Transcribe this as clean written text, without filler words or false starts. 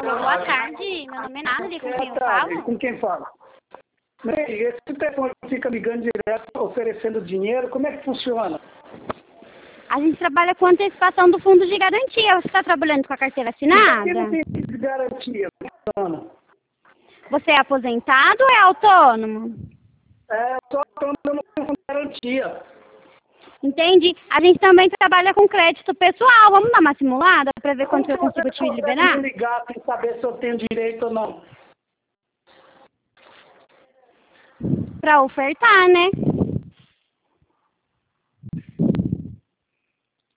Alô, boa tarde. Meu nome é Nathalie, com quem eu falo? Com quem fala? Esse telefone fica ligando direto, oferecendo dinheiro, como é que funciona? A gente trabalha com antecipação do fundo de garantia. Você está trabalhando com a carteira assinada? Aqui não tem garantia, funciona. Você é aposentado ou é autônomo? Só quando eu não tenho garantia. Entende? A gente também trabalha com crédito pessoal. Vamos dar uma simulada para ver quanto eu consigo te liberar? Me ligar sem saber se eu tenho direito ou não. Para ofertar, né?